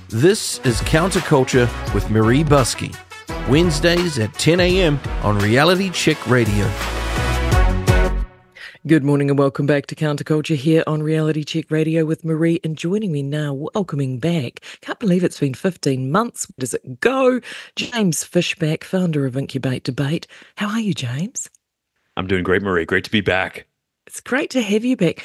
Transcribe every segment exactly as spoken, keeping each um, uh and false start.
This is Counterculture with Marie Buskey, Wednesdays at ten a.m. on Reality Check Radio. Good morning and welcome back to Counterculture here on Reality Check Radio with Marie, and joining me now, welcoming back, can't believe it's been fifteen months, where does it go? James Fishback, founder of Incubate Debate. How are you, James? I'm doing great, Marie. Great to be back. It's great to have you back.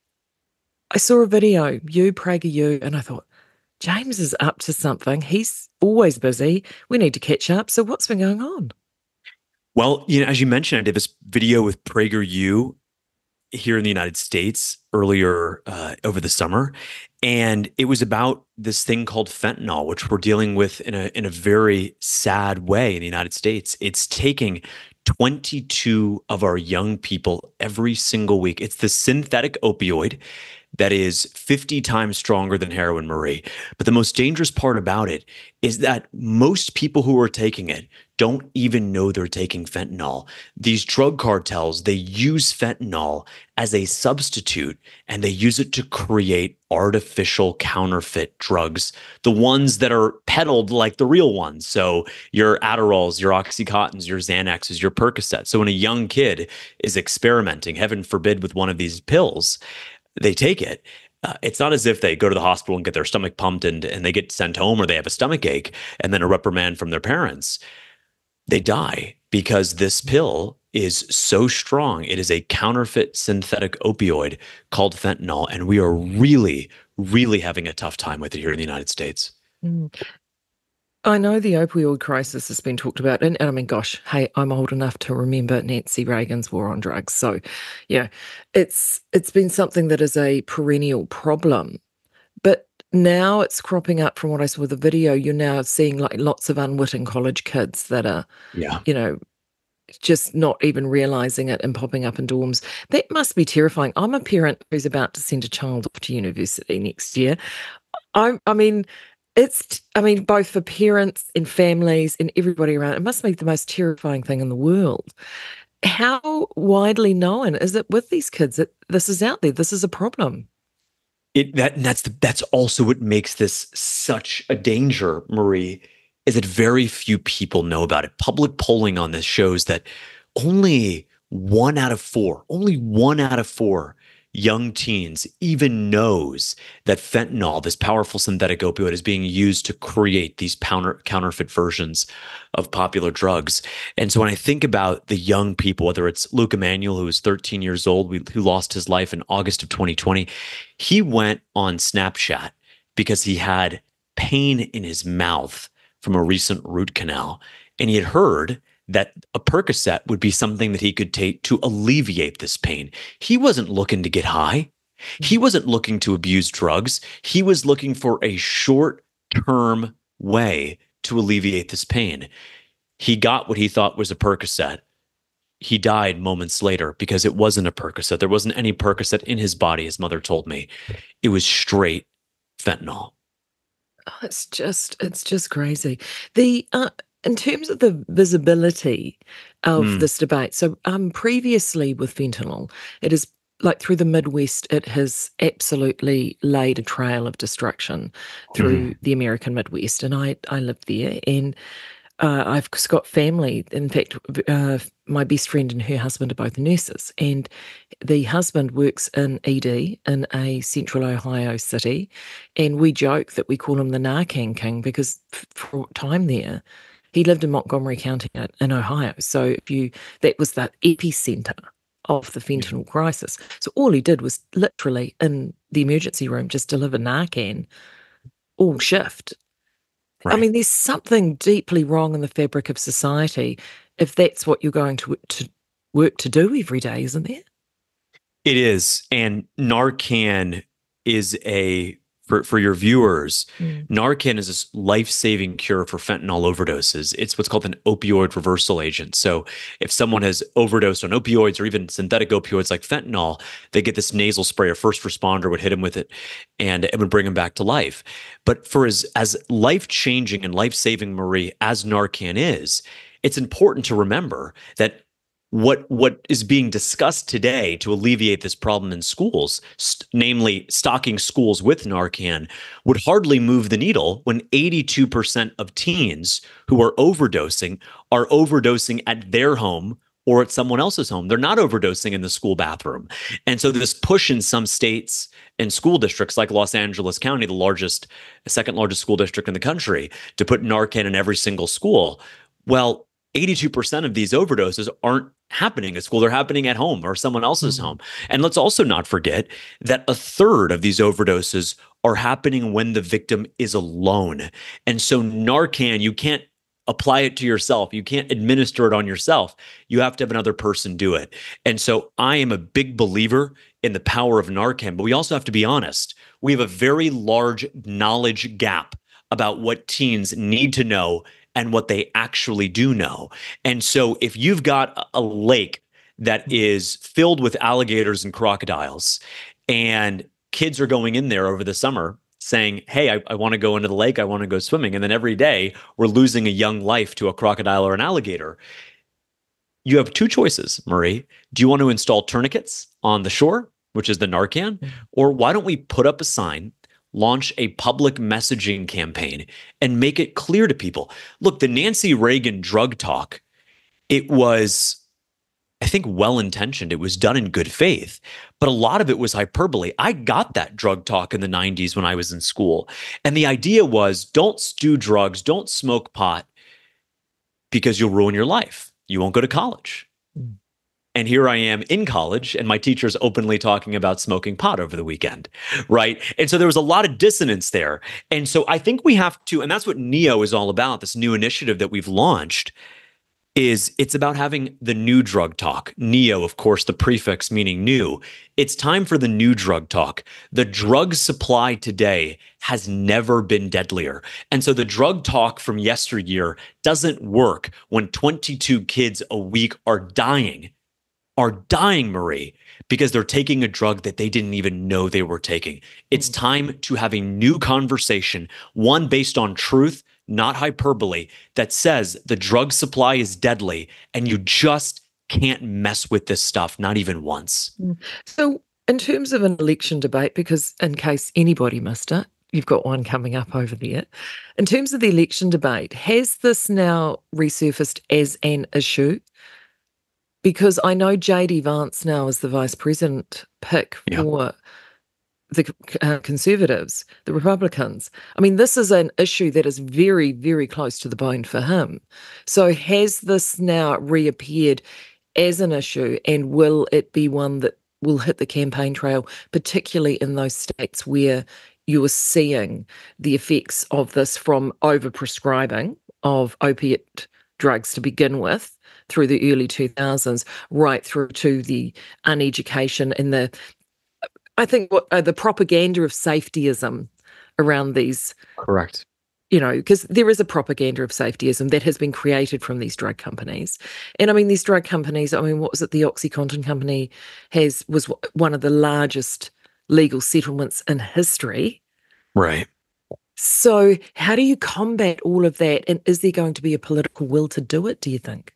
I saw a video, you, PragerU, and I thought, James is up to something. He's always busy. We need to catch up. So what's been going on? Well, you know, as you mentioned, I did this video with PragerU here in the United States earlier uh, over the summer, and it was about this thing called fentanyl, which we're dealing with in a in a very sad way in the United States. It's taking twenty-two of our young people every single week. It's the synthetic opioid that is fifty times stronger than heroin, Marie. But the most dangerous part about it is that most people who are taking it don't even know they're taking fentanyl. These drug cartels, they use fentanyl as a substitute, and they use it to create artificial counterfeit drugs, the ones that are peddled like the real ones. So your Adderalls, your Oxycontins, your Xanaxes, your Percocets. So when a young kid is experimenting, heaven forbid, with one of these pills, they take it. Uh, it's not as if they go to the hospital and get their stomach pumped and, and they get sent home, or they have a stomach ache and then a reprimand from their parents. They die because this pill is so strong. It is a counterfeit synthetic opioid called fentanyl, and we are really, really having a tough time with it here in the United States. Mm. I know the opioid crisis has been talked about, and, and I mean, gosh, hey, I'm old enough to remember Nancy Reagan's war on drugs. So, yeah, it's it's been something that is a perennial problem. But now it's cropping up. From what I saw with the video, you're now seeing like lots of unwitting college kids that are, yeah, you know, just not even realizing it and popping up in dorms. That must be terrifying. I'm a parent who's about to send a child off to university next year. I, I mean. It's, I mean, both for parents and families and everybody around, it must be the most terrifying thing in the world. How widely known is it with these kids that this is out there? This is a problem. It that that's the, that's also what makes this such a danger, Marie, is that very few people know about it. Public polling on this shows that only one out of four, only one out of four young teens even knows that fentanyl, this powerful synthetic opioid, is being used to create these counter, counterfeit versions of popular drugs. And so when I think about the young people, whether it's Luke Emanuel, who is thirteen years old, who lost his life in August of twenty twenty, he went on Snapchat because he had pain in his mouth from a recent root canal. And he had heard that a Percocet would be something that he could take to alleviate this pain. He wasn't looking to get high. He wasn't looking to abuse drugs. He was looking for a short-term way to alleviate this pain. He got what he thought was a Percocet. He died moments later because it wasn't a Percocet. There wasn't any Percocet in his body, his mother told me. It was straight fentanyl. Oh, it's just, it's just crazy. The, uh, In terms of the visibility of mm. this debate, so um, previously with fentanyl, it is like through the Midwest, it has absolutely laid a trail of destruction through mm. the American Midwest. And I, I lived there, and uh, I've got family. In fact, uh, my best friend and her husband are both nurses, and the husband works in E D in a central Ohio city. And we joke that we call him the Narcan King because for a time there, he lived in Montgomery County in Ohio. So if you, that was the epicenter of the fentanyl crisis. So all he did was literally in the emergency room just deliver Narcan all shift. Right. I mean, there's something deeply wrong in the fabric of society if that's what you're going to, to work to do every day, isn't there? It is. And Narcan is a For, for your viewers, mm. Narcan is this life-saving cure for fentanyl overdoses. It's what's called an opioid reversal agent. So if someone has overdosed on opioids or even synthetic opioids like fentanyl, they get this nasal spray. A first responder would hit him with it, and it would bring him back to life. But for as, as life-changing and life-saving, Marie, as Narcan is, it's important to remember that what what is being discussed today to alleviate this problem in schools, st- namely stocking schools with Narcan, would hardly move the needle when eighty-two percent of teens who are overdosing are overdosing at their home or at someone else's home. They're not overdosing in the school bathroom. And so this push in some states and school districts like Los Angeles County, the largest, second largest school district in the country, to put Narcan in every single school. Well, eighty-two percent of these overdoses aren't happening at school. They're happening at home or someone else's mm-hmm. home. And let's also not forget that a third of these overdoses are happening when the victim is alone. And so Narcan, you can't apply it to yourself. You can't administer it on yourself. You have to have another person do it. And so I am a big believer in the power of Narcan, but we also have to be honest. We have a very large knowledge gap about what teens need to know and what they actually do know. And so if you've got a lake that is filled with alligators and crocodiles, and kids are going in there over the summer saying, hey, I, I want to go into the lake, I want to go swimming, and then every day we're losing a young life to a crocodile or an alligator, you have two choices, Marie. Do you want to install tourniquets on the shore, which is the Narcan, or why don't we put up a sign, launch a public messaging campaign, and make it clear to people? Look, the Nancy Reagan drug talk, it was, I think, well-intentioned. It was done in good faith, but a lot of it was hyperbole. I got that drug talk in the nineties when I was in school. And the idea was, don't do drugs, don't smoke pot, because you'll ruin your life. You won't go to college. Mm. And here I am in college, and my teacher's openly talking about smoking pot over the weekend, right? And so there was a lot of dissonance there. And so I think we have to, and that's what NEO is all about, this new initiative that we've launched, is it's about having the new drug talk. NEO, of course, the prefix meaning new. It's time for the new drug talk. The drug supply today has never been deadlier. And so the drug talk from yesteryear doesn't work when twenty-two kids a week are dying are dying, Marie, because they're taking a drug that they didn't even know they were taking. It's time to have a new conversation, one based on truth, not hyperbole, that says the drug supply is deadly and you just can't mess with this stuff, not even once. So in terms of an election debate, because in case anybody missed it, you've got one coming up over there. In terms of the election debate, has this now resurfaced as an issue? Because I know J D Vance now is the vice president pick yeah. for the uh, Conservatives, the Republicans. I mean, this is an issue that is very, very close to the bone for him. So has this now reappeared as an issue, and will it be one that will hit the campaign trail, particularly in those states where you are seeing the effects of this from overprescribing of opiate drugs to begin with, through the early two thousands, right through to the uneducation and the, I think, what uh, the propaganda of safetyism around these. Correct. You know, because there is a propaganda of safetyism that has been created from these drug companies. And I mean, these drug companies, I mean, what was it? The OxyContin company has was one of the largest legal settlements in history. Right. So how do you combat all of that? And is there going to be a political will to do it, do you think?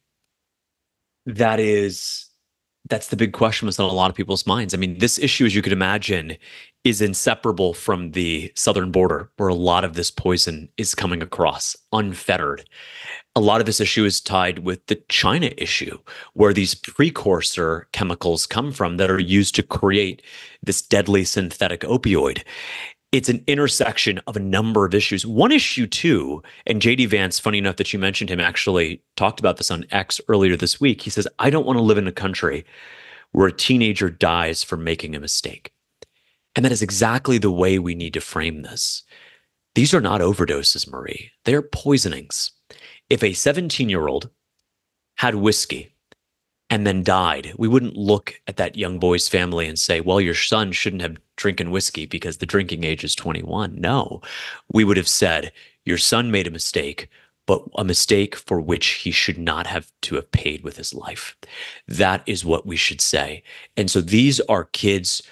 That is, that's the big question that's on a lot of people's minds. I mean, this issue, as you could imagine, is inseparable from the southern border, where a lot of this poison is coming across unfettered. A lot of this issue is tied with the China issue, where these precursor chemicals come from that are used to create this deadly synthetic opioid. It's an intersection of a number of issues. One issue, too, and J D Vance, funny enough that you mentioned him, actually talked about this on X earlier this week. He says, I don't want to live in a country where a teenager dies for making a mistake. And that is exactly the way we need to frame this. These are not overdoses, Marie. They're poisonings. If a seventeen-year-old had whiskey and then died, we wouldn't look at that young boy's family and say, well, your son shouldn't have drinking whiskey because the drinking age is twenty-one. No, we would have said, your son made a mistake, but a mistake for which he should not have to have paid with his life. That is what we should say. And so these are kids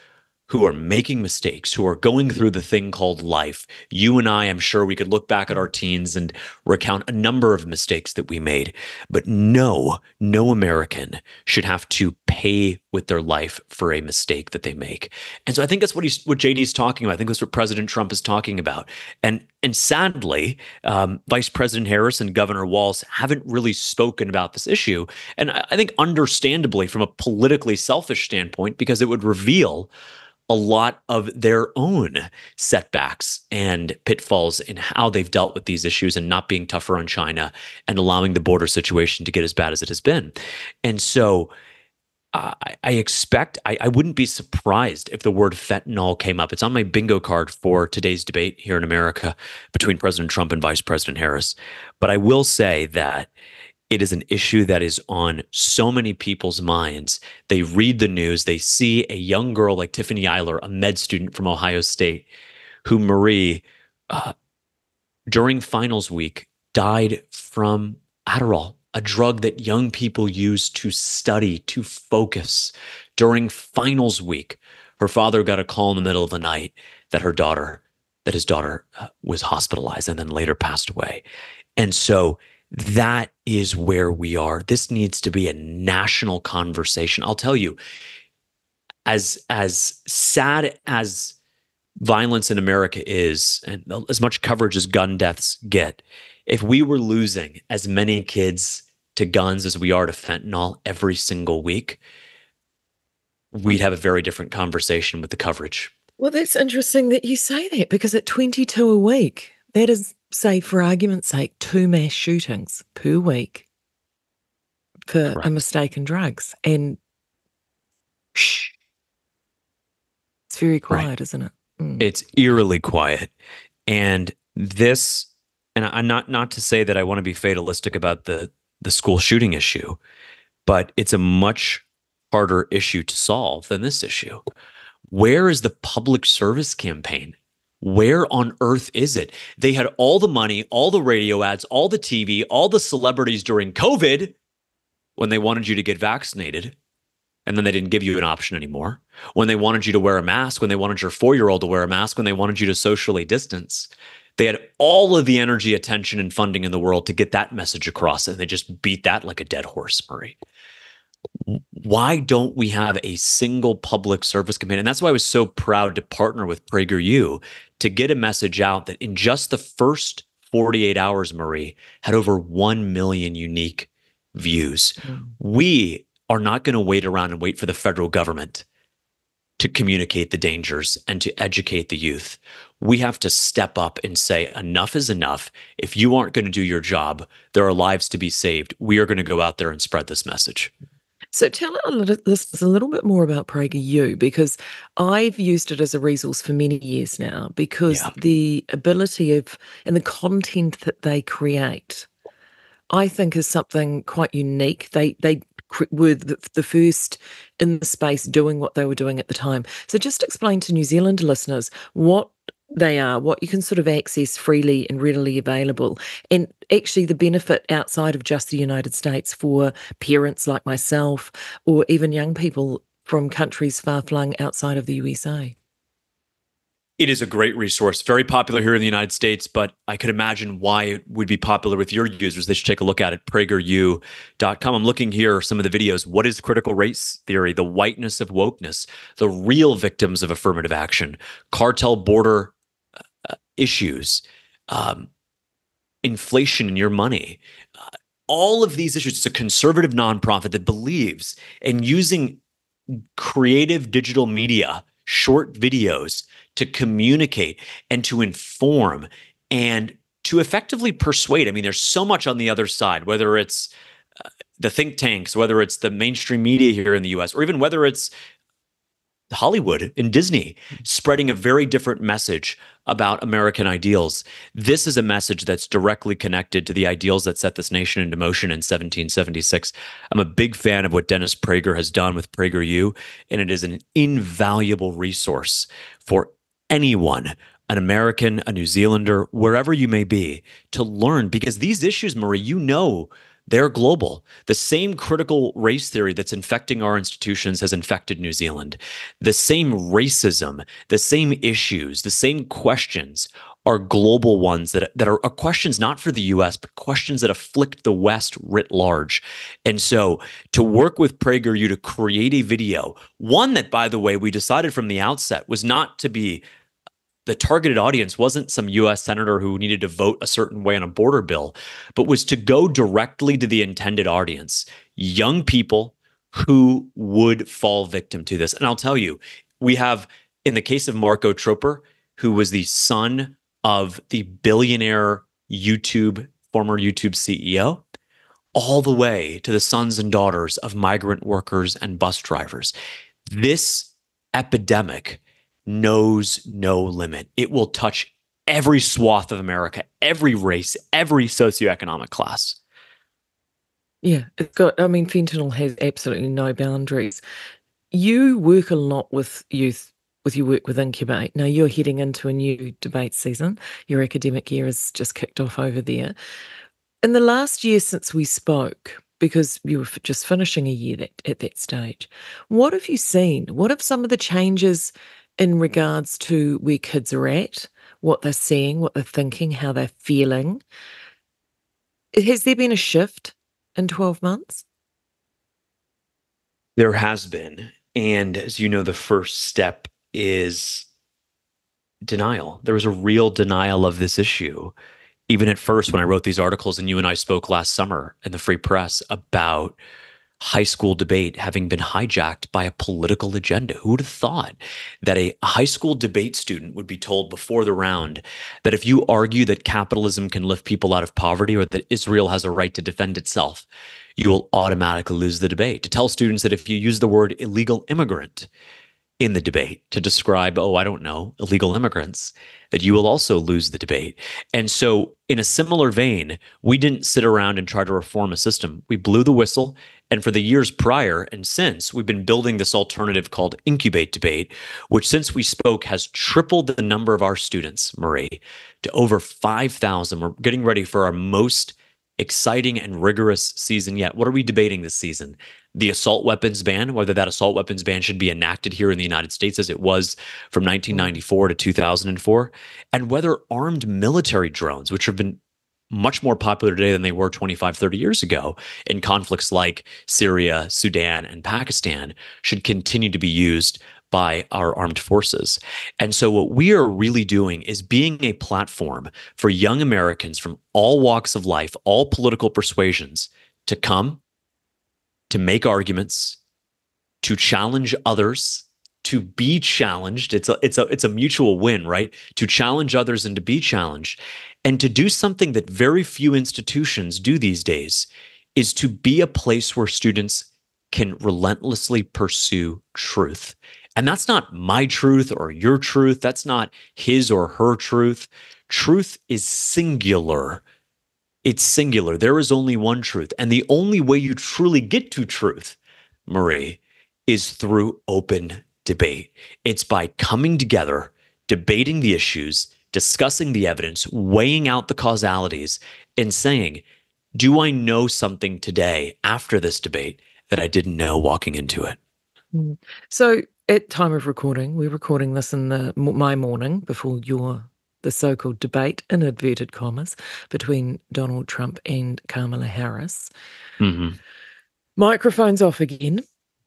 who are making mistakes, who are going through the thing called life. You and I, I'm sure we could look back at our teens and recount a number of mistakes that we made. But no, no American should have to pay with their life for a mistake that they make. And so I think that's what he's, what J D's talking about. I think that's what President Trump is talking about. And and sadly, um, Vice President Harris and Governor Walz haven't really spoken about this issue. And I, I think understandably from a politically selfish standpoint, because it would reveal a lot of their own setbacks and pitfalls in how they've dealt with these issues and not being tougher on China and allowing the border situation to get as bad as it has been. And so uh, I, I expect, I, I wouldn't be surprised if the word fentanyl came up. It's on my bingo card for today's debate here in America between President Trump and Vice President Harris. But I will say that it is an issue that is on so many people's minds. They read the news, they see a young girl like Tiffany Eiler, a med student from Ohio State, who, Marie, uh, during finals week, died from Adderall, a drug that young people use to study, to focus. During finals week, her father got a call in the middle of the night that her daughter, that his daughter uh, was hospitalized and then later passed away. And so that is where we are. This needs to be a national conversation. I'll tell you, as as sad as violence in America is, and as much coverage as gun deaths get, if we were losing as many kids to guns as we are to fentanyl every single week, we'd have a very different conversation with the coverage. Well, that's interesting that you say that, because at twenty-two a week, that is, say, for argument's sake, two mass shootings per week for Correct. a mistake in drugs. And shh, it's very quiet, right. isn't it? Mm. It's eerily quiet. And this, and I'm not not to say that I want to be fatalistic about the the school shooting issue, but it's a much harder issue to solve than this issue. Where is the public service campaign? Where on earth is it? They had all the money, all the radio ads, all the T V, all the celebrities during COVID when they wanted you to get vaccinated, and then they didn't give you an option anymore. When they wanted you to wear a mask, when they wanted your four-year-old to wear a mask, when they wanted you to socially distance. They had all of the energy, attention, and funding in the world to get that message across, and they just beat that like a dead horse, Marie. Why don't we have a single public service campaign? And that's why I was so proud to partner with PragerU to get a message out that in just the first forty-eight hours, Marie, had over one million unique views. Mm. We are not going to wait around and wait for the federal government to communicate the dangers and to educate the youth. We have to step up and say, enough is enough. If you aren't going to do your job, there are lives to be saved. We are going to go out there and spread this message. So tell us a little bit more about PragerU, because I've used it as a resource for many years now, because yeah. the ability of and the content that they create, I think, is something quite unique. They they were the, the first in the space doing what they were doing at the time. So just explain to New Zealand listeners what they are, what you can sort of access freely and readily available, and actually the benefit outside of just the United States for parents like myself, or even young people from countries far-flung outside of the U S A. It is a great resource, very popular here in the United States, but I could imagine why it would be popular with your users. They should take a look at it, prager u dot com. I'm looking here, some of the videos. What is critical race theory? The whiteness of wokeness, the real victims of affirmative action, cartel border uh, issues, um, inflation in your money. Uh, all of these issues. It's a conservative nonprofit that believes in using creative digital media, short videos, to communicate and to inform and to effectively persuade. I mean, there's so much on the other side, whether it's uh, the think tanks, whether it's the mainstream media here in the U S, or even whether it's Hollywood and Disney spreading a very different message about American ideals. This is a message that's directly connected to the ideals that set this nation into motion in seventeen seventy-six. I'm a big fan of what Dennis Prager has done with PragerU, and it is an invaluable resource for anyone, an American, a New Zealander, wherever you may be, to learn, because these issues, Marie, you know They're global. The same critical race theory that's infecting our institutions has infected New Zealand. The same racism, the same issues, the same questions are global ones that, that are, are questions not for the U S, but questions that afflict the West writ large. And so to work with PragerU to create a video, one that, by the way, we decided from the outset was not to be the targeted audience wasn't some U S senator who needed to vote a certain way on a border bill, but was to go directly to the intended audience, young people who would fall victim to this. And I'll tell you, we have, in the case of Marco Troper, who was the son of the billionaire YouTube, former YouTube C E O, all the way to the sons and daughters of migrant workers and bus drivers. This epidemic knows no limit. It will touch every swath of America, every race, every socioeconomic class. Yeah, it's got, I mean, fentanyl has absolutely no boundaries. You work a lot with youth, with your work with Incubate. Now you're heading into a new debate season. Your academic year has just kicked off over there. In the last year since we spoke, because you were just finishing a year that, at that stage, what have you seen? What have some of the changes in regards to where kids are at, what they're seeing, what they're thinking, how they're feeling? Has there been a shift in twelve months? There has been. And as you know, the first step is denial. There was a real denial of this issue. Even at first, when I wrote these articles, and you and I spoke last summer in the Free Press about high school debate having been hijacked by a political agenda. Who would have thought that a high school debate student would be told before the round that if you argue that capitalism can lift people out of poverty or that Israel has a right to defend itself, you will automatically lose the debate? To tell students that if you use the word illegal immigrant in the debate to describe, oh, I don't know, illegal immigrants, that you will also lose the debate. And so in a similar vein, we didn't sit around and try to reform a system. We blew the whistle. And for the years prior and since, we've been building this alternative called Incubate Debate, which since we spoke has tripled the number of our students, Marie, to over five thousand. We're getting ready for our most exciting and rigorous season yet. What are we debating this season? The assault weapons ban, whether that assault weapons ban should be enacted here in the United States as it was from nineteen ninety-four to two thousand four, and whether armed military drones, which have been much more popular today than they were twenty-five, thirty years ago in conflicts like Syria, Sudan, and Pakistan, should continue to be used by our armed forces. And so what we are really doing is being a platform for young Americans from all walks of life, all political persuasions, to come, to make arguments, to challenge others, to be challenged. It's a, it's a, it's a mutual win, right? To challenge others and to be challenged, and to do something that very few institutions do these days, is to be a place where students can relentlessly pursue truth. And that's not my truth or your truth. That's not his or her truth. Truth is singular. It's singular. There is only one truth. And the only way you truly get to truth, Marie, is through open debate. It's by coming together, debating the issues, discussing the evidence, weighing out the causalities, and saying, do I know something today after this debate that I didn't know walking into it? So at time of recording, we're recording this in the my morning before your the so-called debate, in inverted commas, between Donald Trump and Kamala Harris. Mm-hmm. Microphones off again.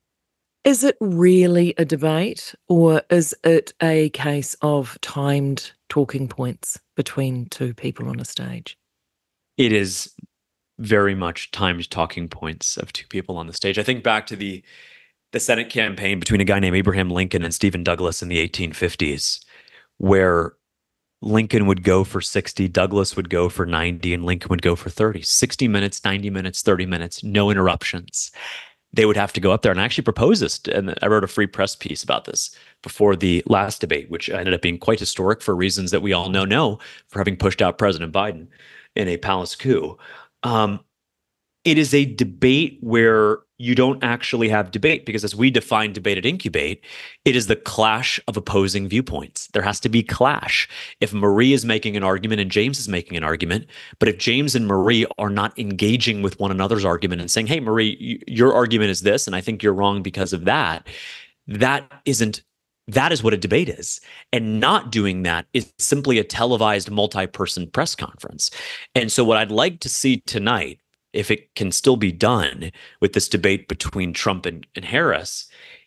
Is it really a debate, or is it a case of timed talking points between two people on a stage? It is very much timed talking points of two people on the stage. I think back to the the Senate campaign between a guy named Abraham Lincoln and Stephen Douglas in the eighteen fifties, where Lincoln would go for sixty, Douglas would go for ninety, and Lincoln would go for thirty. sixty minutes, ninety minutes, thirty minutes, no interruptions. They would have to go up there. And I actually proposed this, and I wrote a Free Press piece about this before the last debate, which ended up being quite historic for reasons that we all know know, for having pushed out President Biden in a palace coup. Um, it is a debate where you don't actually have debate, because as we define debate at Incubate, it is the clash of opposing viewpoints. There has to be clash. If Marie is making an argument and James is making an argument, but if James and Marie are not engaging with one another's argument and saying, hey, Marie, your argument is this, and I think you're wrong because of that, that isn't, that is what a debate is. And not doing that is simply a televised multi-person press conference. And so what I'd like to see tonight, if it can still be done with this debate between Trump and, and Harris,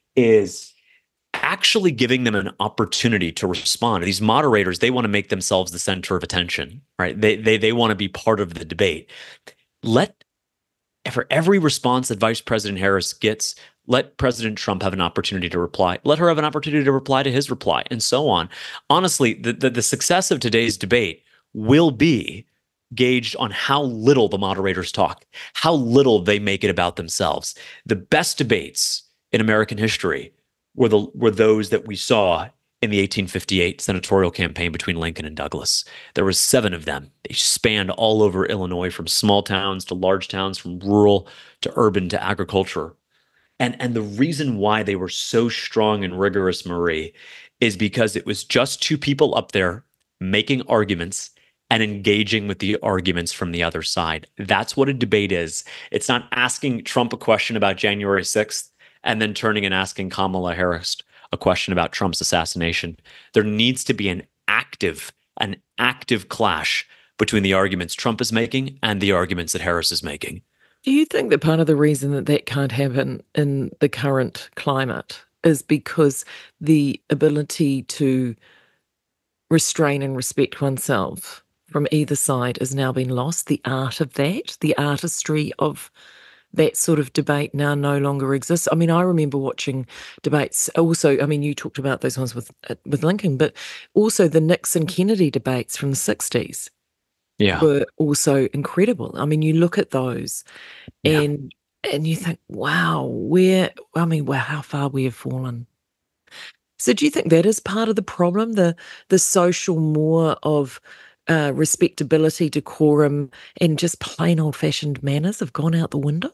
is actually giving them an opportunity to respond. These moderators, they want to make themselves the center of attention, right? They they they want to be part of the debate. Let, for every response that Vice President Harris gets, let President Trump have an opportunity to reply. Let her have an opportunity to reply to his reply, and so on. Honestly, the the, the success of today's debate will be gauged on how little the moderators talk, how little they make it about themselves. The best debates in American history were the were those that we saw in the eighteen fifty-eight senatorial campaign between Lincoln and Douglas. There were seven of them. They spanned all over Illinois, from small towns to large towns, from rural to urban to agriculture. And, and the reason why they were so strong and rigorous, Marie, is because it was just two people up there making arguments and engaging with the arguments from the other side. That's what a debate is. It's not asking Trump a question about January sixth and then turning and asking Kamala Harris a question about Trump's assassination. There needs to be an active, an active clash between the arguments Trump is making and the arguments that Harris is making. Do you think that part of the reason that that can't happen in the current climate is because the ability to restrain and respect oneself from either side has now been lost? The art of that, the artistry of that sort of debate now no longer exists. I mean, I remember watching debates also. I mean, you talked about those ones with with Lincoln, but also the Nixon-Kennedy debates from the sixties yeah. were also incredible. I mean, you look at those Yeah. and and you think, wow, where, I mean, wow, how far we have fallen. So do you think that is part of the problem, the the social more of uh, respectability, decorum, and just plain old-fashioned manners have gone out the window?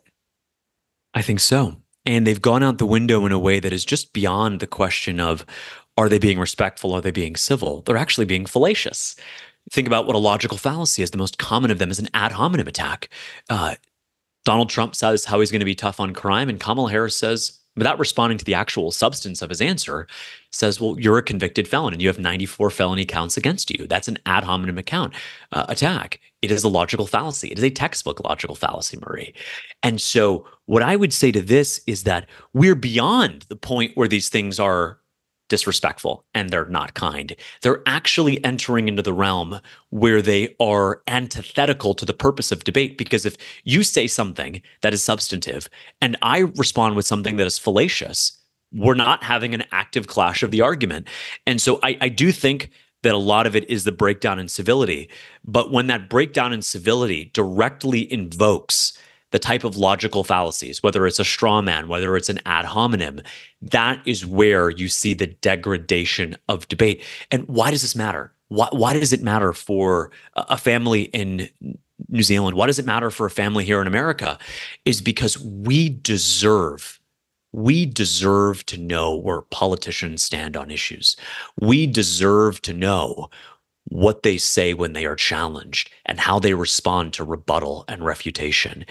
I think so. And they've gone out the window in a way that is just beyond the question of, are they being respectful? Are they being civil? They're actually being fallacious. Think about what a logical fallacy is. The most common of them is an ad hominem attack. Uh, Donald Trump says how he's going to be tough on crime, and Kamala Harris says, without responding to the actual substance of his answer, says, well, you're a convicted felon and you have ninety-four felony counts against you. That's an ad hominem account, uh, attack. It is a logical fallacy. It is a textbook logical fallacy, Marie. And so what I would say to this is that we're beyond the point where these things are disrespectful and they're not kind. They're actually entering into the realm where they are antithetical to the purpose of debate. Because if you say something that is substantive and I respond with something that is fallacious, we're not having an active clash of the argument. And so I, I do think that a lot of it is the breakdown in civility. But when that breakdown in civility directly invokes the type of logical fallacies, whether it's a straw man, whether it's an ad hominem, that is where you see the degradation of debate. And why does this matter? Why, why does it matter for a family in New Zealand? Why does it matter for a family here in America? Is because we deserve, we deserve to know where politicians stand on issues. We deserve to know what they say when they are challenged and how they respond to rebuttal and refutation.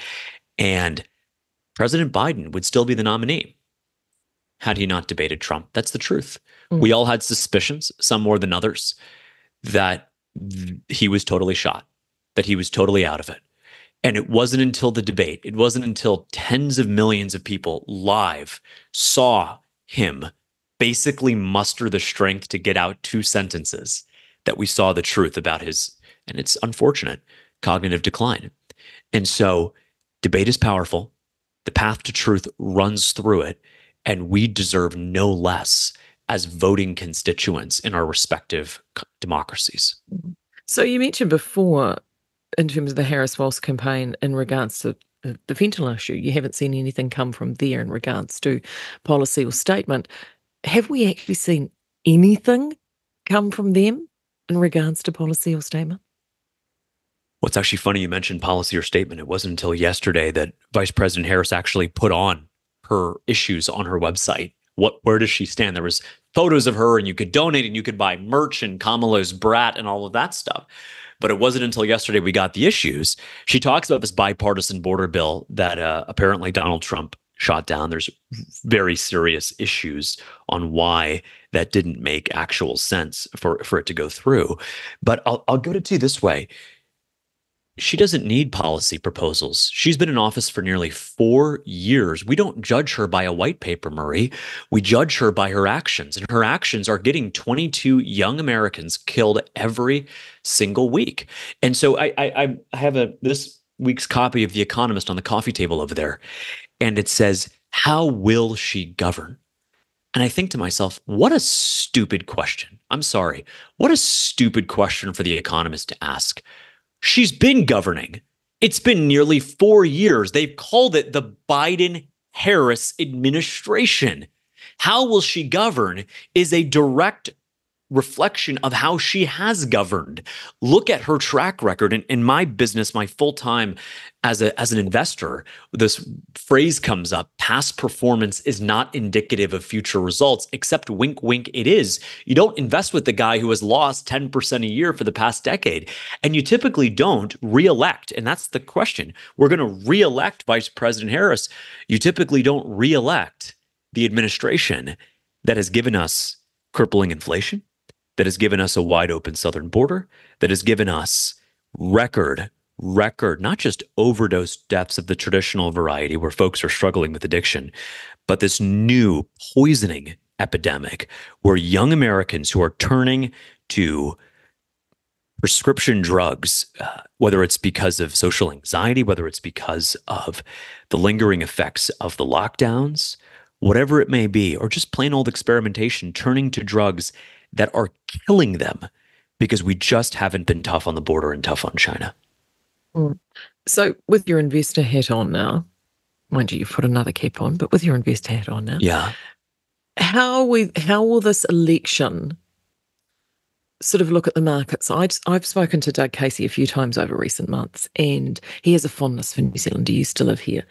And President Biden would still be the nominee had he not debated Trump. That's the truth. Mm. We all had suspicions, some more than others, that th- he was totally shot, that he was totally out of it. And it wasn't until the debate, it wasn't until tens of millions of people live saw him basically muster the strength to get out two sentences that we saw the truth about his, and it's unfortunate, cognitive decline. And so debate is powerful. The path to truth runs through it, and we deserve no less as voting constituents in our respective democracies. So you mentioned before, in terms of the Harris-Walz campaign in regards to the fentanyl issue, you haven't seen anything come from there in regards to policy or statement. Have we actually seen anything come from them in regards to policy or statement? Well, it's actually funny you mentioned policy or statement. It wasn't until yesterday that Vice President Harris actually put on her issues on her website. What, where does she stand? There was photos of her, and you could donate, and you could buy merch and Kamala's brat and all of that stuff. But it wasn't until yesterday we got the issues. She talks about this bipartisan border bill that uh, apparently Donald Trump shot down. There's very serious issues on why that didn't make actual sense for, for it to go through. But I'll, I'll go to you this way. She doesn't need policy proposals. She's been in office for nearly four years. We don't judge her by a white paper, Marie. We judge her by her actions. And her actions are getting twenty-two young Americans killed every single week. And so I, I, I have a this week's copy of The Economist on the coffee table over there. And it says, how will she govern? And I think to myself, what a stupid question. I'm sorry. What a stupid question for The Economist to ask. She's been governing. It's been nearly four years. They've called it the Biden-Harris administration. How will she govern is a direct reflection of how she has governed. Look at her track record. In, in my business, my full time as a as an investor, this phrase comes up: past performance is not indicative of future results, except wink, wink, it is. You don't invest with the guy who has lost ten percent a year for the past decade. And you typically don't re-elect. And that's the question. We're going to re-elect Vice President Harris. You typically don't re-elect the administration that has given us crippling inflation, that has given us a wide open southern border, that has given us record, record, not just overdose deaths of the traditional variety where folks are struggling with addiction, but this new poisoning epidemic where young Americans who are turning to prescription drugs, uh, whether it's because of social anxiety, whether it's because of the lingering effects of the lockdowns, whatever it may be, or just plain old experimentation, turning to drugs that are killing them because we just haven't been tough on the border and tough on China. Mm. So with your investor hat on now, mind you, you've put another cap on, but with your investor hat on now, yeah, how we how will this election sort of look at the markets? I just, I've spoken to Doug Casey a few times over recent months, and he has a fondness for New Zealand. He used to live here.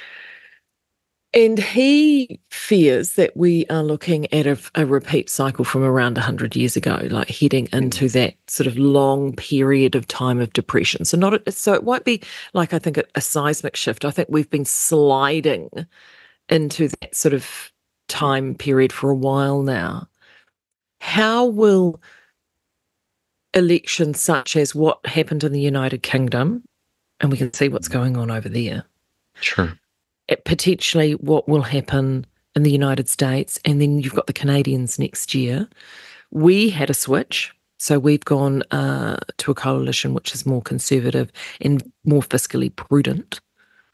And he fears that we are looking at a, a repeat cycle from around one hundred years ago, like heading into that sort of long period of time of depression. So not a, so it won't be like, I think, a, a seismic shift. I think we've been sliding into that sort of time period for a while now. How will elections such as what happened in the United Kingdom, and we can see what's going on over there, sure, potentially what will happen in the United States, and then you've got the Canadians next year. We had a switch, so we've gone uh, to a coalition which is more conservative and more fiscally prudent.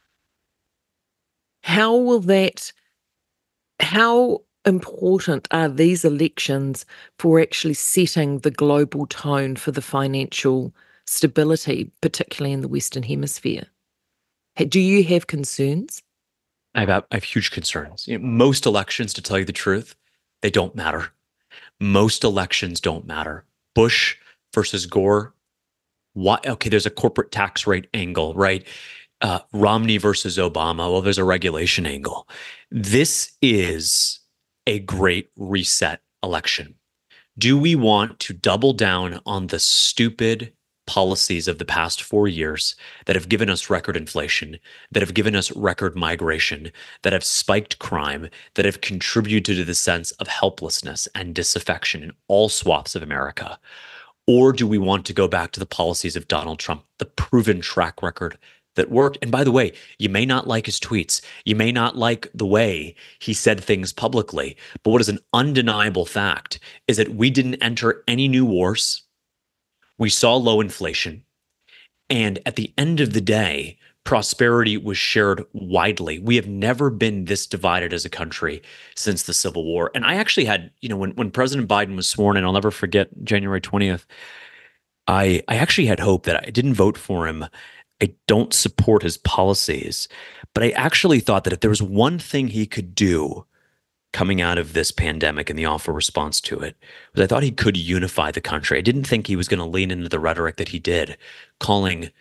How will that, how important are these elections for actually setting the global tone for the financial stability, particularly in the Western Hemisphere? Do you have concerns? I have, I have huge concerns. You know, most elections, to tell you the truth, they don't matter. Most elections don't matter. Bush versus Gore. Why? Okay, there's a corporate tax rate angle, right? Uh, Romney versus Obama. Well, there's a regulation angle. This is a great reset election. Do we want to double down on the stupid policies of the past four years that have given us record inflation, that have given us record migration, that have spiked crime, that have contributed to the sense of helplessness and disaffection in all swaths of America? Or do we want to go back to the policies of Donald Trump, the proven track record that worked? And by the way, you may not like his tweets. You may not like the way he said things publicly. But what is an undeniable fact is that we didn't enter any new wars. We saw low inflation. And at the end of the day, prosperity was shared widely. We have never been this divided as a country since the Civil War. And I actually had, you know, when, when President Biden was sworn in, I'll never forget January twentieth, I, I actually had hope that I didn't vote for him. I don't support his policies, but I actually thought that if there was one thing he could do coming out of this pandemic and the awful response to it, was I thought he could unify the country. I didn't think he was going to lean into the rhetoric that he did, calling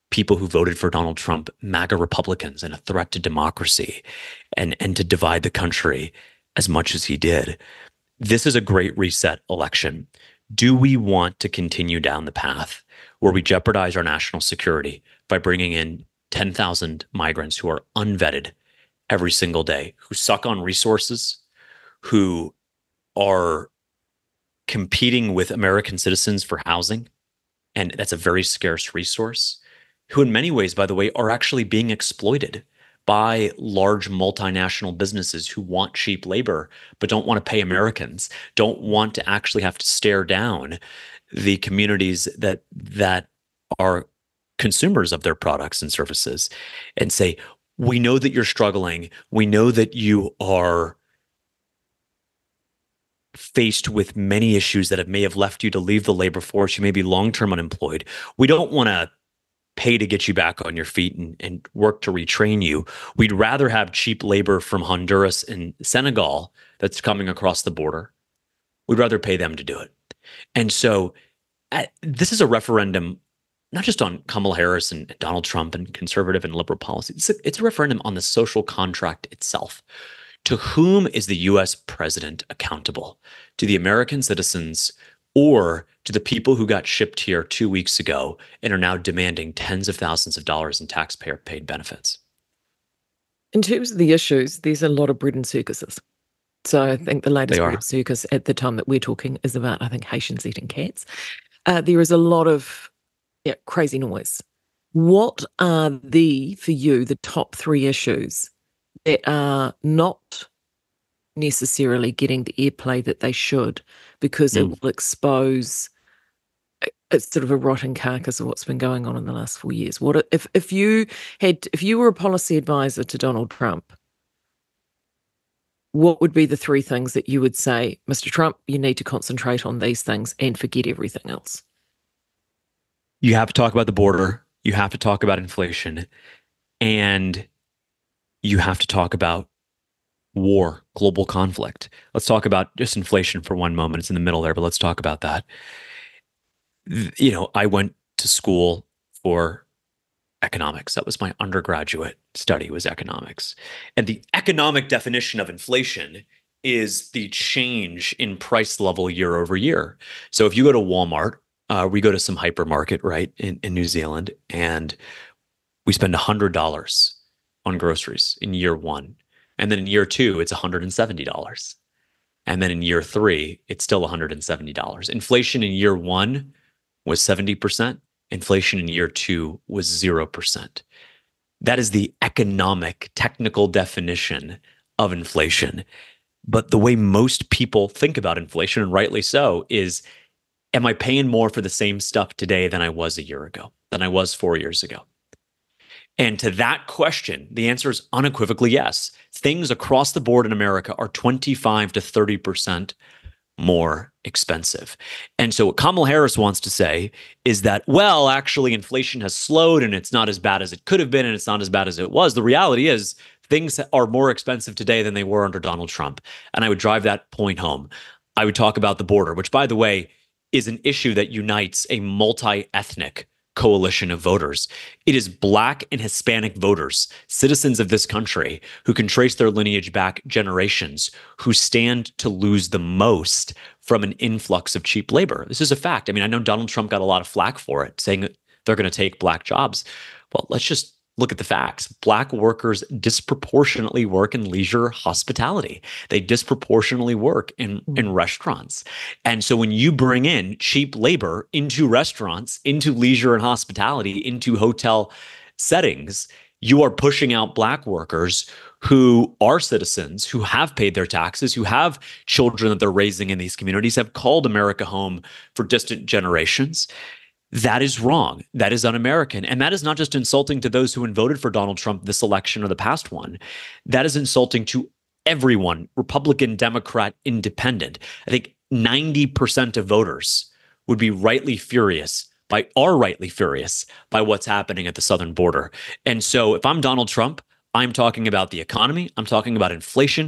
people who voted for Donald Trump MAGA Republicans and a threat to democracy and, and to divide the country as much as he did. This is a great reset election. Do we want to continue down the path where we jeopardize our national security by bringing in ten thousand migrants who are unvetted every single day, who suck on resources, who are competing with American citizens for housing, and that's a very scarce resource, who in many ways, by the way, are actually being exploited by large multinational businesses who want cheap labor, but don't want to pay Americans, don't want to actually have to stare down the communities that that are consumers of their products and services and say, we know that you're struggling. We know that you are faced with many issues that have, may have left you to leave the labor force. You may be long-term unemployed. We don't want to pay to get you back on your feet and, and work to retrain you. We'd rather have cheap labor from Honduras and Senegal that's coming across the border. We'd rather pay them to do it. And so uh, this is a referendum, not just on Kamala Harris and Donald Trump and conservative and liberal policy. It's a, it's a referendum on the social contract itself. To whom is the U S president accountable? To the American citizens or to the people who got shipped here two weeks ago and are now demanding tens of thousands of dollars in taxpayer-paid benefits? In terms of the issues, there's a lot of bread and circuses. So I think the latest bread circus at the time that we're talking is about, I think, Haitians eating cats. Uh, there is a lot of yeah, crazy noise. What are the, for you, the top three issues that are not necessarily getting the airplay that they should, because mm. it will expose it's sort of a rotten carcass of what's been going on in the last four years? What if if you had if you were a policy advisor to Donald Trump, what would be the three things that you would say, Mister Trump, you need to concentrate on these things and forget everything else? You have to talk about the border. You have to talk about inflation. And you have to talk about war, global conflict. Let's talk about just inflation for one moment. It's in the middle there, but let's talk about that. You know, I went to school for economics. That was my undergraduate study, was economics. And the economic definition of inflation is the change in price level year over year. So if you go to Walmart, uh, we go to some hypermarket, right, in, in New Zealand, and we spend one hundred dollars on groceries in year one. And then in year two, it's one hundred seventy dollars. And then in year three, it's still one hundred seventy dollars. Inflation in year one was seventy percent. Inflation in year two was zero percent. That is the economic, technical definition of inflation. But the way most people think about inflation, and rightly so, is, am I paying more for the same stuff today than I was a year ago, than I was four years ago? And to that question, the answer is unequivocally yes. Things across the board in America are twenty-five to thirty percent more expensive. And so what Kamala Harris wants to say is that, well, actually, inflation has slowed and it's not as bad as it could have been and it's not as bad as it was. The reality is things are more expensive today than they were under Donald Trump. And I would drive that point home. I would talk about the border, which, by the way, is an issue that unites a multi-ethnic coalition of voters. It is Black and Hispanic voters, citizens of this country, who can trace their lineage back generations, who stand to lose the most from an influx of cheap labor. This is a fact. I mean, I know Donald Trump got a lot of flack for it, saying that they're going to take Black jobs. Well, let's just look at the facts. Black workers disproportionately work in leisure hospitality. They disproportionately work in, in restaurants. And so when you bring in cheap labor into restaurants, into leisure and hospitality, into hotel settings, you are pushing out Black workers who are citizens, who have paid their taxes, who have children that they're raising in these communities, have called America home for distant generations. That is wrong. That is un-American. And that is not just insulting to those who voted for Donald Trump this election or the past one. That is insulting to everyone, Republican, Democrat, Independent. I think ninety percent of voters would be rightly furious by, are rightly furious by what's happening at the southern border. And so if I'm Donald Trump, I'm talking about the economy, I'm talking about inflation,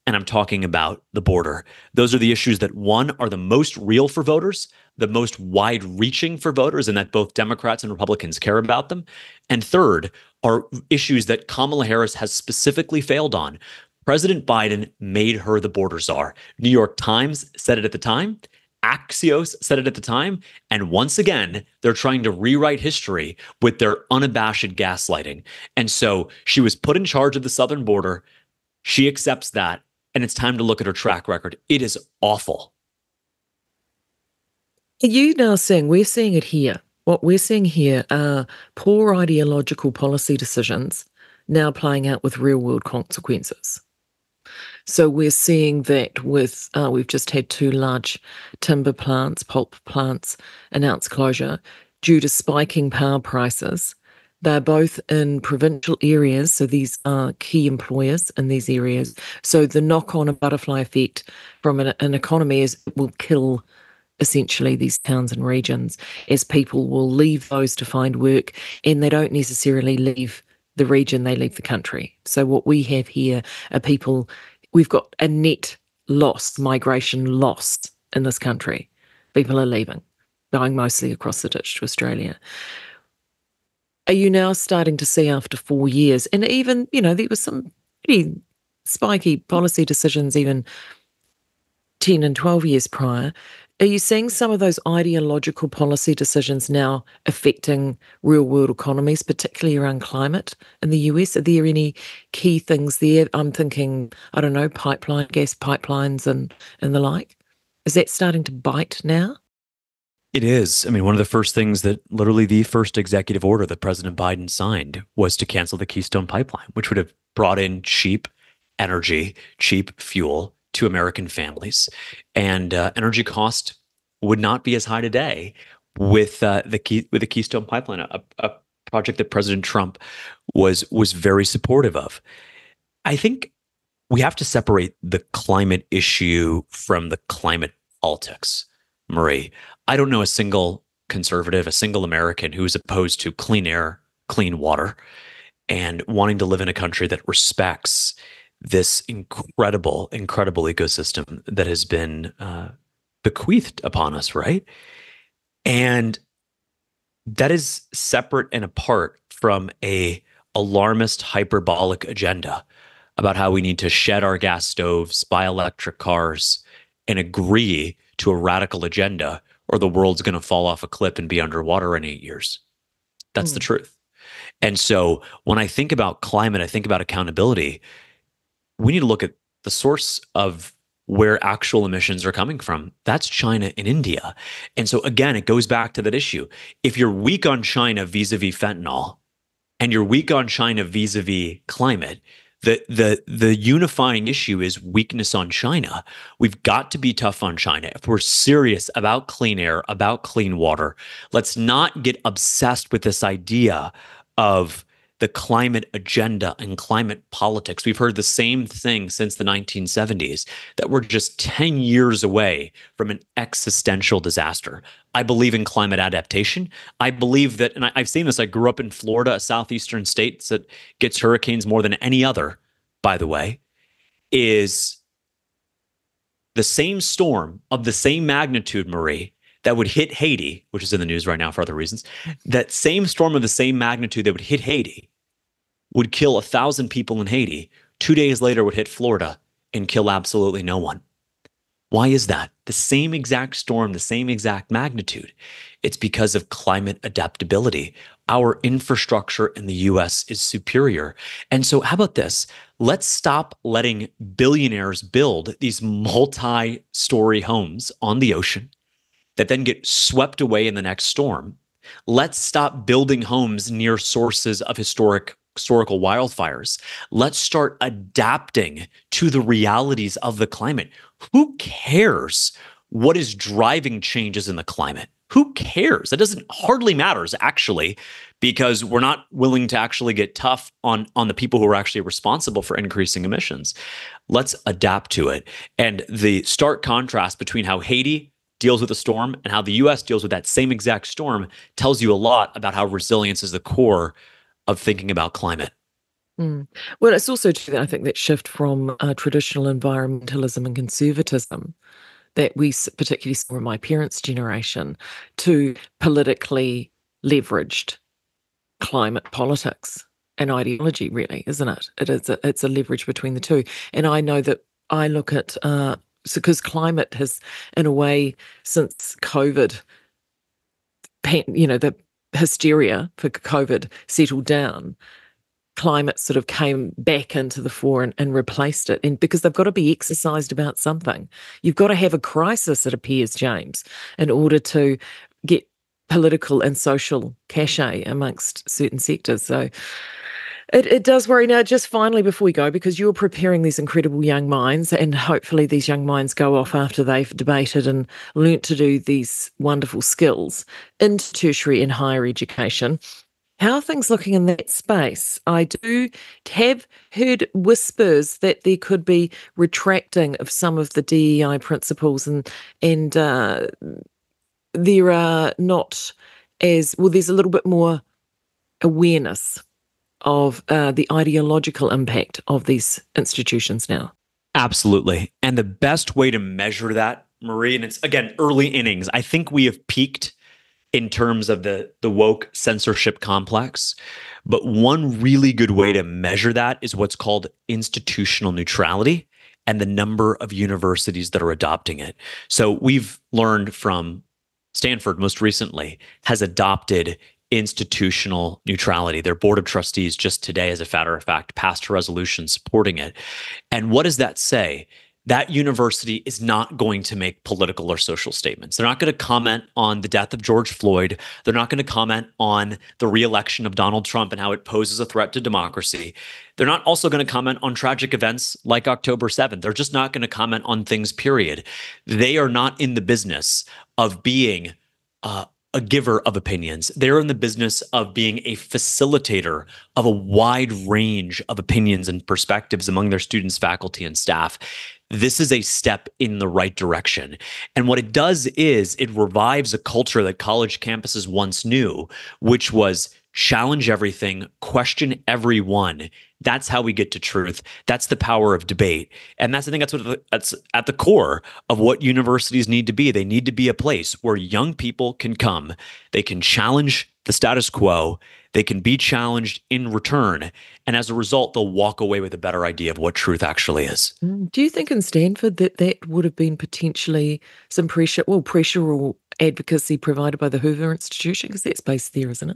and I'm talking about the border. Those are the issues that, one, are the most real for voters, the most wide-reaching for voters, and that both Democrats and Republicans care about them. And third, are issues that Kamala Harris has specifically failed on. President Biden made her the border czar. New York Times said it at the time. Axios said it at the time. And once again, they're trying to rewrite history with their unabashed gaslighting. And so she was put in charge of the southern border. She accepts that. And it's time to look at her track record. It is awful. Are you now saying, we're seeing it here, what we're seeing here are poor ideological policy decisions now playing out with real world consequences. So we're seeing that with, uh, we've just had two large timber plants, pulp plants, announce closure due to spiking power prices. They're both in provincial areas, so these are key employers in these areas. So the knock-on and butterfly effect from an, an economy is will kill essentially these towns and regions, as people will leave those to find work, and they don't necessarily leave the region, they leave the country. So what we have here are people, we've got a net loss, migration loss in this country. People are leaving, going mostly across the ditch to Australia. Are you now starting to see after four years, and even, you know, there was some pretty spiky policy decisions even ten and twelve years prior, are you seeing some of those ideological policy decisions now affecting real world economies, particularly around climate in the U S? Are there any key things there? I'm thinking, I don't know, pipeline, gas pipelines and, and the like. Is that starting to bite now? It is. I mean, one of the first things that literally the first executive order that President Biden signed was to cancel the Keystone Pipeline, which would have brought in cheap energy, cheap fuel to American families. And uh, energy cost would not be as high today with uh, the key, with the Keystone Pipeline, a, a project that President Trump was was very supportive of. I think we have to separate the climate issue from the climate politics, Marie. I don't know a single conservative, a single American who is opposed to clean air, clean water, and wanting to live in a country that respects this incredible, incredible ecosystem that has been uh, bequeathed upon us, right? And that is separate and apart from a alarmist, hyperbolic agenda about how we need to shed our gas stoves, buy electric cars, and agree to a radical agenda, or the world's going to fall off a cliff and be underwater in eight years. That's mm. the truth. And so when I think about climate, I think about accountability. We need to look at the source of where actual emissions are coming from. That's China and India. And so again, it goes back to that issue. If you're weak on China vis-a-vis fentanyl, and you're weak on China vis-a-vis climate, the the the unifying issue is weakness on China. We've got to be tough on China. If we're serious about clean air, about clean water, let's not get obsessed with this idea of the climate agenda and climate politics. We've heard the same thing since the nineteen seventies, that we're just ten years away from an existential disaster. I believe in climate adaptation. I believe that, and I, I've seen this, I grew up in Florida, a southeastern state that gets hurricanes more than any other, by the way, is the same storm of the same magnitude, Marie, that would hit Haiti, which is in the news right now for other reasons. That same storm of the same magnitude that would hit Haiti would kill a thousand people in Haiti. Two days later would hit Florida and kill absolutely no one. Why is that? The same exact storm, the same exact magnitude. It's because of climate adaptability. Our infrastructure in the U S is superior. And so how about this? Let's stop letting billionaires build these multi-story homes on the ocean that then get swept away in the next storm. Let's stop building homes near sources of historic historical wildfires. Let's start adapting to the realities of the climate. Who cares what is driving changes in the climate? Who cares? That doesn't hardly matters, actually, because we're not willing to actually get tough on, on the people who are actually responsible for increasing emissions. Let's adapt to it. And the stark contrast between how Haiti deals with a storm and how the U S deals with that same exact storm tells you a lot about how resilience is the core of thinking about climate. Mm. Well, it's also true that I think that shift from uh, traditional environmentalism and conservatism that we s- particularly saw in my parents' generation to politically leveraged climate politics and ideology, really, isn't it? It is a, it's a leverage between the two. And I know that I look at uh, because climate has, in a way, since COVID, pan- you know, the hysteria for COVID settled down, climate sort of came back into the fore and, and replaced it. And because they've got to be exercised about something, you've got to have a crisis, it appears, James, in order to get political and social cachet amongst certain sectors. So it, it does worry. Now, just finally before we go, because you're preparing these incredible young minds, and hopefully these young minds go off after they've debated and learnt to do these wonderful skills into tertiary and higher education. How are things looking in that space? I do have heard whispers that there could be retracting of some of the D E I principles, and and uh, there are not as well. There's a little bit more awareness of uh, the ideological impact of these institutions now. Absolutely. And the best way to measure that, Marie, and it's again early innings, I think we have peaked in terms of the the woke censorship complex. But one really good way to measure that is what's called institutional neutrality and the number of universities that are adopting it. So we've learned from Stanford most recently has adopted institutional neutrality. Their board of trustees just today, as a matter of fact, passed a resolution supporting it. And what does that say? That university is not going to make political or social statements. They're not going to comment on the death of George Floyd. They're not going to comment on the re-election of Donald Trump and how it poses a threat to democracy. They're not also going to comment on tragic events like October seventh. They're just not going to comment on things, period. They are not in the business of being uh, a giver of opinions. They're in the business of being a facilitator of a wide range of opinions and perspectives among their students, faculty, and staff. This is a step in the right direction. And what it does is it revives a culture that college campuses once knew, which was challenge everything, question everyone. That's how we get to truth. That's the power of debate. And that's, I think that's what that's at the core of what universities need to be. They need to be a place where young people can come. They can challenge the status quo. They can be challenged in return. And as a result, they'll walk away with a better idea of what truth actually is. Do you think in Stanford that that would have been potentially some pressure, well, pressure or advocacy provided by the Hoover Institution? Because that's based there, isn't it?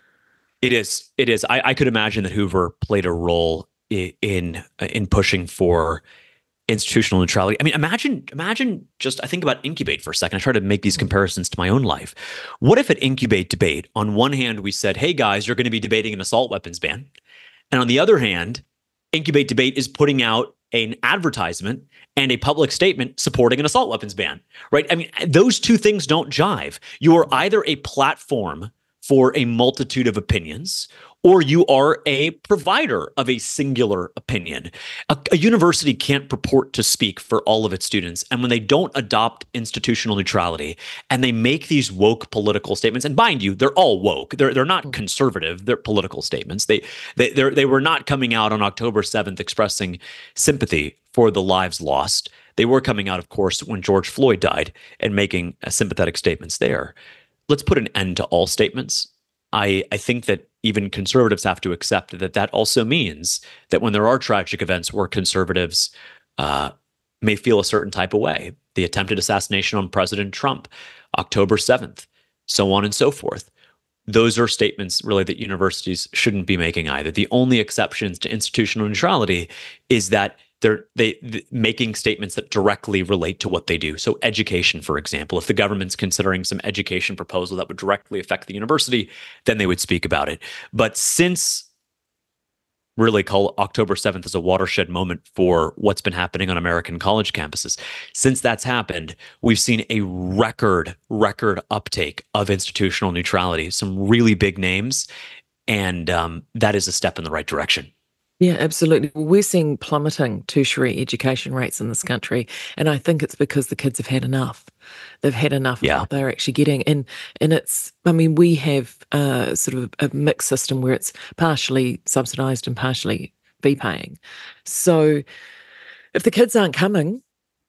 It is. It is. I, I could imagine that Hoover played a role in, in in pushing for institutional neutrality. I mean, imagine, imagine just, I think about Incubate for a second. I try to make these comparisons to my own life. What if at Incubate Debate, on one hand, we said, hey guys, you're going to be debating an assault weapons ban. And on the other hand, Incubate Debate is putting out an advertisement and a public statement supporting an assault weapons ban, right? I mean, those two things don't jive. You are either a platform for a multitude of opinions, or you are a provider of a singular opinion. A, a university can't purport to speak for all of its students. And when they don't adopt institutional neutrality and they make these woke political statements, and mind you, they're all woke. They're they're not conservative. They're political statements. They they they were not coming out on October seventh expressing sympathy for the lives lost. They were coming out, of course, when George Floyd died and making uh, sympathetic statements there. Let's put an end to all statements. I, I think that even conservatives have to accept that that also means that when there are tragic events where conservatives uh, may feel a certain type of way, the attempted assassination on President Trump, October seventh, so on and so forth. Those are statements really that universities shouldn't be making either. The only exceptions to institutional neutrality is that they're they, th- making statements that directly relate to what they do. So education, for example, if the government's considering some education proposal that would directly affect the university, then they would speak about it. But since really call October seventh as a watershed moment for what's been happening on American college campuses, since that's happened, we've seen a record, record uptake of institutional neutrality, some really big names, and um, that is a step in the right direction. Yeah, absolutely. Well, we're seeing plummeting tertiary education rates in this country, and I think it's because the kids have had enough. They've had enough of Yeah. what they're actually getting, and and it's. I mean, we have uh, sort of a mixed system where it's partially subsidised and partially fee paying. So, if the kids aren't coming,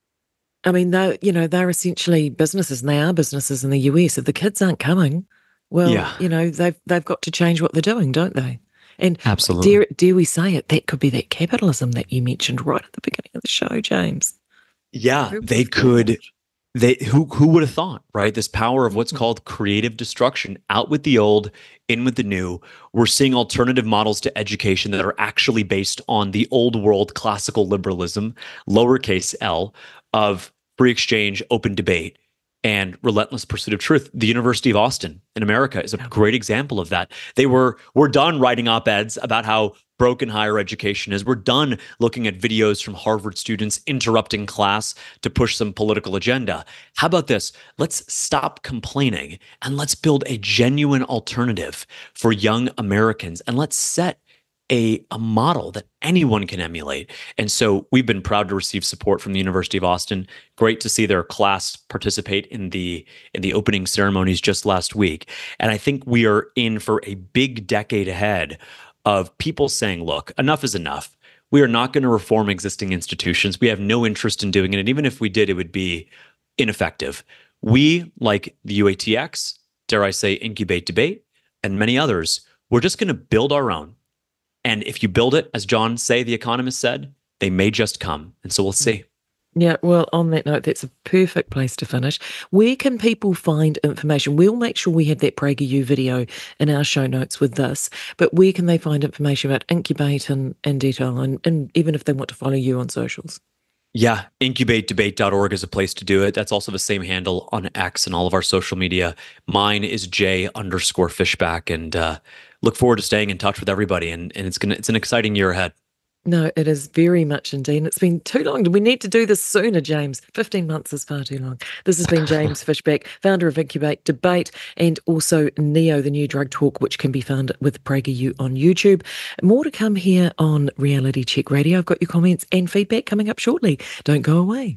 I mean, they you know they're essentially businesses, and they are businesses in the U S. If the kids aren't coming, well, Yeah. you know they've they've got to change what they're doing, don't they? And Absolutely. dare, dare we say it, that could be that capitalism that you mentioned right at the beginning of the show, James. Yeah, Who would they have could. thought? They who who would have thought, right? This power of what's Mhm. called creative destruction, out with the old, in with the new. We're seeing alternative models to education that are actually based on the old world classical liberalism, lowercase l, of free exchange, open debate, and relentless pursuit of truth. The University of Austin in America is a Yeah. great example of that. They were we're done writing op-eds about how broken higher education is. We're done looking at videos from Harvard students interrupting class to push some political agenda. How about this? Let's stop complaining and let's build a genuine alternative for young Americans, and let's set a, a model that anyone can emulate. And so we've been proud to receive support from the University of Austin. Great to see their class participate in the in the opening ceremonies just last week. And I think we are in for a big decade ahead of people saying, look, enough is enough. We are not going to reform existing institutions. We have no interest in doing it. And even if we did, it would be ineffective. We, like the U A T X, dare I say, Incubate Debate, and many others, we're just going to build our own. And if you build it, as John Say, the economist, said, they may just come. And so we'll see. Yeah, well, on that note, that's a perfect place to finish. Where can people find information? We'll make sure we have that PragerU video in our show notes with this, but where can they find information about Incubate and, and Detail, and, and even if they want to follow you on socials? Yeah, incubate debate dot org is a place to do it. That's also the same handle on X and all of our social media. Mine is J underscore Fishback, and uh, look forward to staying in touch with everybody. And, and it's gonna it's an exciting year ahead. No, it is very much indeed. It's been too long. We need to do this sooner, James. fifteen months is far too long. This has been James Fishback, founder of Incubate Debate, and also Neo, the new drug talk, which can be found with PragerU on YouTube. More to come here on Reality Check Radio. I've got your comments and feedback coming up shortly. Don't go away.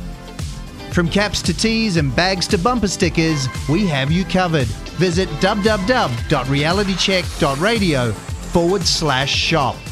From caps to tees and bags to bumper stickers, we have you covered. Visit www.realitycheck.radio forward slash shop.